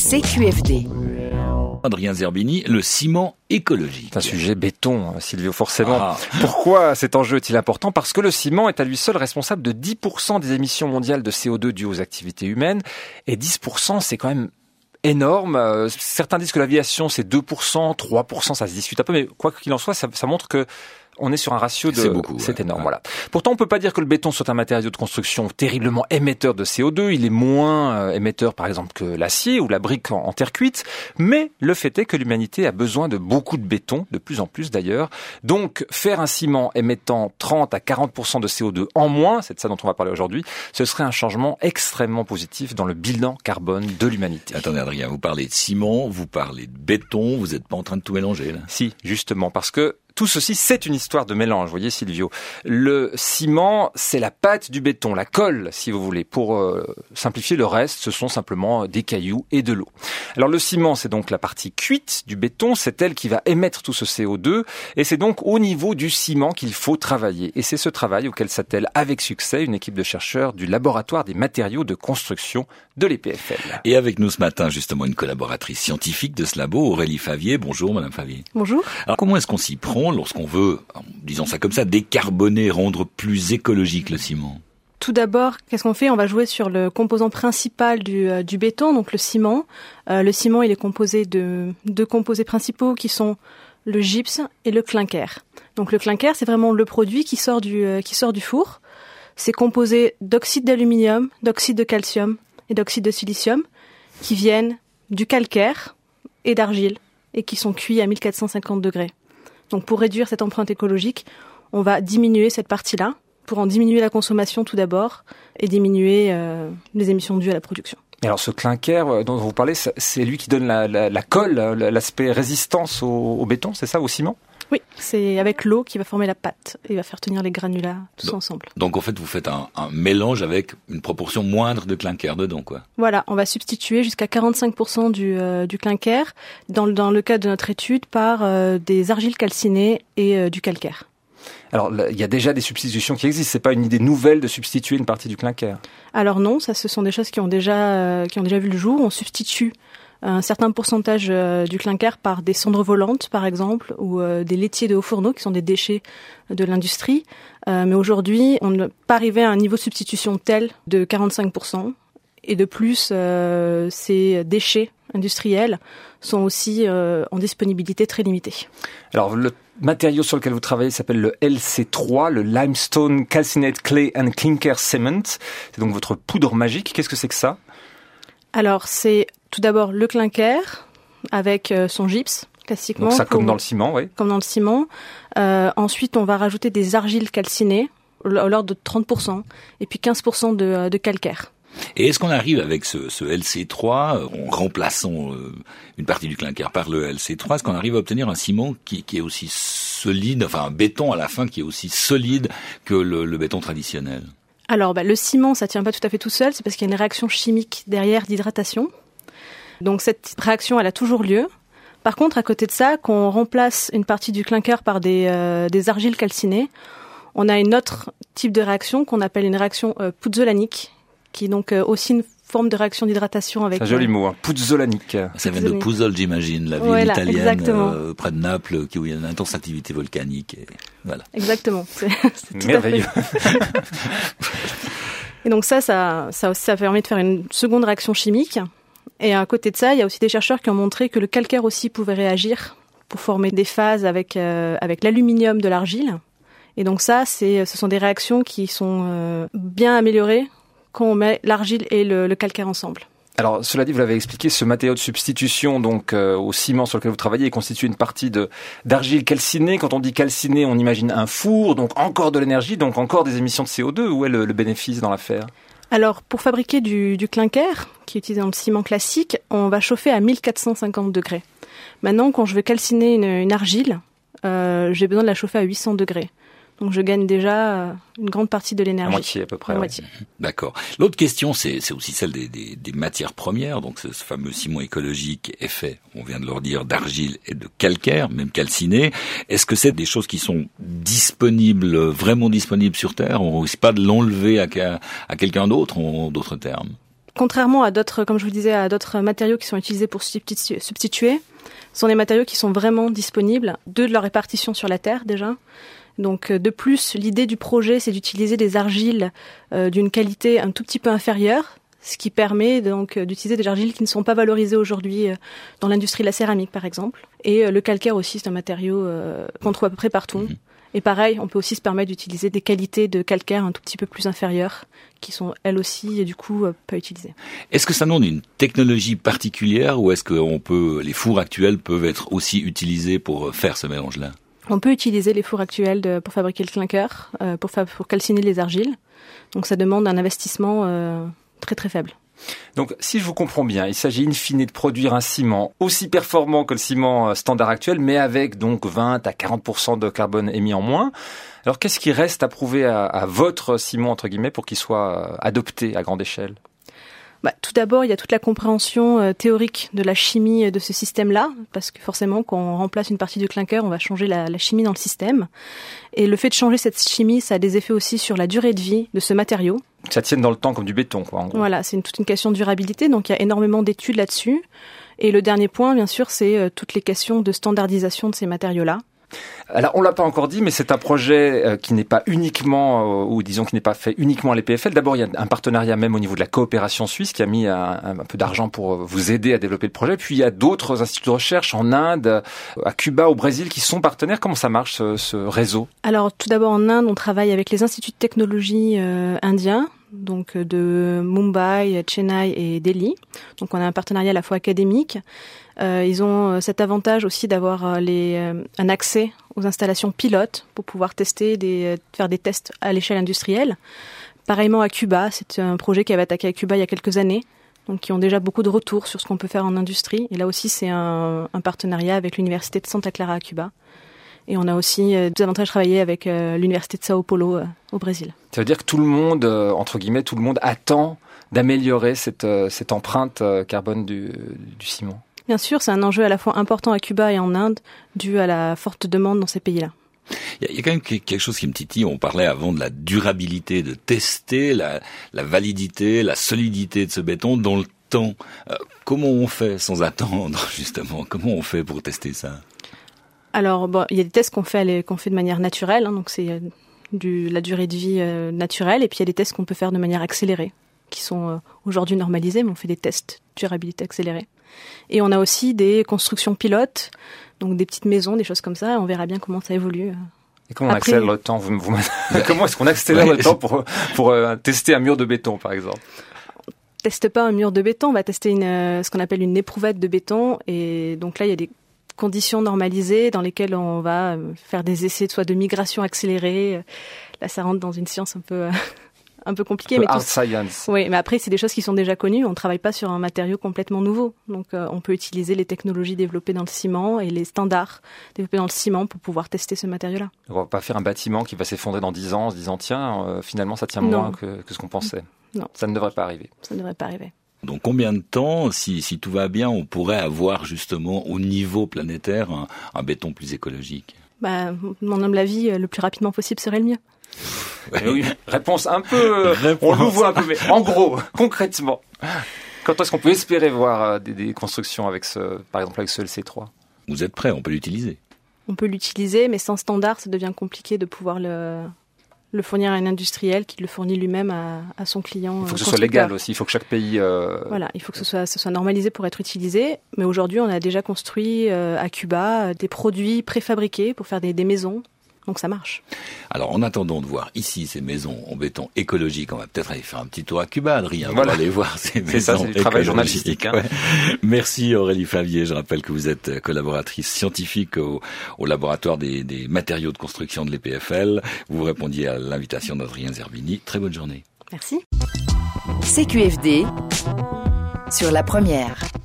CQFD. Adrien Zerbini, le ciment écologique. C'est un sujet béton, Silvio, forcément. Pourquoi cet enjeu est-il important ? Parce que le ciment est à lui seul responsable de 10% des émissions mondiales de CO2 dues aux activités humaines. Et 10%, c'est quand même énorme. Certains disent que l'aviation, c'est 2%, 3%, ça se discute un peu. Mais quoi qu'il en soit, ça montre que on est sur un ratio de... C'est beaucoup. C'est énorme, voilà. Pourtant, on peut pas dire que le béton soit un matériau de construction terriblement émetteur de CO2. Il est moins émetteur, par exemple, que l'acier ou la brique en terre cuite. Mais le fait est que l'humanité a besoin de beaucoup de béton, de plus en plus d'ailleurs. Donc, faire un ciment émettant 30 à 40% de CO2 en moins, c'est de ça dont on va parler aujourd'hui, ce serait un changement extrêmement positif dans le bilan carbone de l'humanité. Attendez, Adrien, vous parlez de ciment, vous parlez de béton, vous n'êtes pas en train de tout mélanger, là? Si, justement, parce que tout ceci, c'est une histoire de mélange, vous voyez Silvio. Le ciment, c'est la pâte du béton, la colle, si vous voulez. Pour simplifier, le reste, ce sont simplement des cailloux et de l'eau. Alors le ciment, c'est donc la partie cuite du béton, c'est elle qui va émettre tout ce CO2, et c'est donc au niveau du ciment qu'il faut travailler. Et c'est ce travail auquel s'attelle avec succès une équipe de chercheurs du laboratoire des matériaux de construction de l'EPFL. Et avec nous ce matin, justement, une collaboratrice scientifique de ce labo, Aurélie Favier. Bonjour, Madame Favier. Bonjour. Alors, comment est-ce qu'on s'y prend lorsqu'on veut, disons ça comme ça, décarboner, rendre plus écologique le ciment? Tout d'abord, qu'est-ce qu'on fait ? On va jouer sur le composant principal du béton, donc le ciment. Le ciment, il est composé de deux composés principaux qui sont le gypse et le clinker. Donc le clinker, c'est vraiment le produit qui sort du four. C'est composé d'oxyde d'aluminium, d'oxyde de calcium et d'oxyde de silicium qui viennent du calcaire et d'argile et qui sont cuits à 1450 degrés. Donc pour réduire cette empreinte écologique, on va diminuer cette partie-là pour en diminuer la consommation tout d'abord et diminuer les émissions dues à la production. Et alors ce clinker dont vous parlez, c'est lui qui donne la colle, l'aspect résistance au béton, c'est ça, au ciment ? Oui, c'est avec l'eau qui va former la pâte et va faire tenir les granulats tous ensemble. Donc en fait, vous faites un mélange avec une proportion moindre de clinker dedans, quoi. Voilà, on va substituer jusqu'à 45% du clinker dans le cadre de notre étude par des argiles calcinées et du calcaire. Alors, il y a déjà des substitutions qui existent. C'est pas une idée nouvelle de substituer une partie du clinker. Alors non, ça, ce sont des choses qui ont déjà vu le jour. On substitue un certain pourcentage du clinker par des cendres volantes, par exemple, ou des laitiers de haut fourneau, qui sont des déchets de l'industrie. Mais aujourd'hui, on n'est pas arrivé à un niveau de substitution tel de 45%. Et de plus, ces déchets industriels sont aussi en disponibilité très limitée. Alors, le matériau sur lequel vous travaillez s'appelle le LC3, le Limestone Calcined Clay and Clinker Cement. C'est donc votre poudre magique. Qu'est-ce que c'est que ça ? Alors, c'est tout d'abord le clinker avec son gypse, classiquement. Donc ça, comme dans le ciment, oui. Comme dans le ciment. Ensuite, on va rajouter des argiles calcinées, à l'ordre de 30%, et puis 15% de calcaire. Et est-ce qu'on arrive avec ce LC3, en remplaçant une partie du clinker par le LC3, est-ce qu'on arrive à obtenir un ciment qui est aussi solide, enfin un béton à la fin qui est aussi solide que le béton traditionnel ? Alors, le ciment, ça tient pas tout à fait tout seul, c'est parce qu'il y a une réaction chimique derrière d'hydratation. Donc cette réaction, elle a toujours lieu. Par contre, à côté de ça, quand on remplace une partie du clinker par des argiles calcinées, on a un autre type de réaction qu'on appelle une réaction puzzolanique, qui est donc aussi une forme de réaction d'hydratation avec... C'est un joli mot, puzzolanique. Ça vient de Puzzol, j'imagine, la ville italienne près de Naples, où il y a une intense activité volcanique. Et voilà. Exactement. C'est tout merveilleux. À fait. Et donc ça permet de faire une seconde réaction chimique. Et à côté de ça, il y a aussi des chercheurs qui ont montré que le calcaire aussi pouvait réagir pour former des phases avec l'aluminium de l'argile. Et donc ça, ce sont des réactions qui sont bien améliorées quand on met l'argile et le calcaire ensemble. Alors, cela dit, vous l'avez expliqué, ce matériau de substitution donc au ciment sur lequel vous travaillez constitue une partie d'argile calcinée. Quand on dit calciné, on imagine un four, donc encore de l'énergie, donc encore des émissions de CO2. Où est le bénéfice dans l'affaire ? Alors, pour fabriquer du clinker, qui est utilisé dans le ciment classique, on va chauffer à 1450 degrés. Maintenant, quand je veux calciner une argile, j'ai besoin de la chauffer à 800 degrés. Donc je gagne déjà une grande partie de l'énergie. La moitié à peu près. La moitié. D'accord. L'autre question, c'est aussi celle des matières premières. Donc ce fameux ciment écologique est fait, on vient de leur dire, d'argile et de calcaire, même calciné. Est-ce que c'est des choses qui sont disponibles, vraiment disponibles sur Terre ? On ne risque pas de l'enlever à quelqu'un d'autre, en d'autres termes ? contrairement à d'autres, comme je vous disais, à d'autres matériaux qui sont utilisés pour substituer, ce sont des matériaux qui sont vraiment disponibles, de leur répartition sur la Terre déjà. Donc de plus, l'idée du projet, c'est d'utiliser des argiles d'une qualité un tout petit peu inférieure, ce qui permet donc d'utiliser des argiles qui ne sont pas valorisées aujourd'hui dans l'industrie de la céramique par exemple. Et le calcaire aussi, c'est un matériau qu'on trouve à peu près partout. Et pareil, on peut aussi se permettre d'utiliser des qualités de calcaire un tout petit peu plus inférieures, qui sont elles aussi, du coup, pas utilisées. Est-ce que ça demande une technologie particulière ou est-ce que les fours actuels peuvent être aussi utilisés pour faire ce mélange-là ? On peut utiliser les fours actuels pour fabriquer le clinker, pour calciner les argiles. Donc ça demande un investissement très très faible. Donc, si je vous comprends bien, il s'agit in fine de produire un ciment aussi performant que le ciment standard actuel, mais avec donc 20 à 40% de carbone émis en moins. Alors, qu'est-ce qui reste à prouver à votre ciment, entre guillemets, pour qu'il soit adopté à grande échelle ? Tout d'abord, il y a toute la compréhension théorique de la chimie de ce système-là, parce que forcément, quand on remplace une partie du clinker, on va changer la chimie dans le système. Et le fait de changer cette chimie, ça a des effets aussi sur la durée de vie de ce matériau. Ça tienne dans le temps comme du béton, quoi, en gros. Voilà, c'est toute une question de durabilité, donc il y a énormément d'études là-dessus. Et le dernier point, bien sûr, c'est toutes les questions de standardisation de ces matériaux-là. Alors, on l'a pas encore dit, mais c'est un projet qui n'est pas uniquement, ou disons qui n'est pas fait uniquement à l'EPFL. D'abord, il y a un partenariat même au niveau de la coopération suisse qui a mis un peu d'argent pour vous aider à développer le projet. Puis, il y a d'autres instituts de recherche en Inde, à Cuba, au Brésil, qui sont partenaires. Comment ça marche, ce réseau ? Alors, tout d'abord, en Inde, on travaille avec les instituts de technologie indiens, donc de Mumbai, Chennai et Delhi. Donc, on a un partenariat à la fois académique. Ils ont cet avantage aussi d'avoir un accès aux installations pilotes pour pouvoir faire des tests à l'échelle industrielle. Pareillement à Cuba, c'est un projet qui avait attaqué à Cuba il y a quelques années, donc qui ont déjà beaucoup de retours sur ce qu'on peut faire en industrie. Et là aussi, c'est un partenariat avec l'université de Santa Clara à Cuba. Et on a aussi des avantages de travailler avec l'université de Sao Paulo au Brésil. Ça veut dire que tout le monde, entre guillemets, tout le monde attend d'améliorer cette empreinte carbone du ciment. Bien sûr, c'est un enjeu à la fois important à Cuba et en Inde, dû à la forte demande dans ces pays-là. Il y a quand même quelque chose qui me titille. On parlait avant de la durabilité, de tester la validité, la solidité de ce béton dans le temps. Comment on fait sans attendre, justement ? Comment on fait pour tester ça ? Alors, il y a des tests qu'on fait de manière naturelle, donc c'est la durée de vie naturelle, et puis il y a des tests qu'on peut faire de manière accélérée, qui sont aujourd'hui normalisés, mais on fait des tests de durabilité accélérés. Et on a aussi des constructions pilotes, donc des petites maisons, des choses comme ça. On verra bien comment ça évolue. Et comment on accélère le temps Comment est-ce qu'on accélère le temps pour tester un mur de béton, par exemple ? On teste pas un mur de béton, on va tester ce qu'on appelle une éprouvette de béton. Et donc là, il y a des conditions normalisées dans lesquelles on va faire des essais soit de migration accélérée. Là, ça rentre dans une science un peu compliqué, mais science. Oui, mais après c'est des choses qui sont déjà connues. On travaille pas sur un matériau complètement nouveau, donc on peut utiliser les technologies développées dans le ciment et les standards développés dans le ciment pour pouvoir tester ce matériau-là. On va pas faire un bâtiment qui va s'effondrer dans 10 ans en se disant tiens, finalement ça tient moins que ce qu'on pensait. Non, ça ne devrait pas arriver. Ça ne devrait pas arriver. Donc combien de temps, si tout va bien, on pourrait avoir justement au niveau planétaire un béton plus écologique ? Mon humble avis, le plus rapidement possible serait le mieux. Ouais. Oui, réponse un peu, on l'ouvre un peu, mais en gros, concrètement, quand est-ce qu'on peut espérer voir des constructions par exemple avec ce LC3 ? Vous êtes prêts, on peut l'utiliser ? On peut l'utiliser, mais sans standard, ça devient compliqué de pouvoir le fournir à un industriel qui le fournit lui-même à son client. Il faut que ce soit légal aussi, il faut que chaque pays... Voilà, il faut que ce soit normalisé pour être utilisé. Mais aujourd'hui, on a déjà construit à Cuba des produits préfabriqués pour faire des maisons. Donc ça marche. Alors en attendant de voir ici ces maisons en béton écologique, on va peut-être aller faire un petit tour à Cuba, Adrien, voilà. Pour aller voir ces maisons. C'est ça, c'est du travail journalistique. Ouais. Merci Aurélie Favier, je rappelle que vous êtes collaboratrice scientifique au laboratoire des matériaux de construction de l'EPFL. Vous répondiez à l'invitation d'Adrien Zerbini. Très bonne journée. Merci. CQFD sur La Première.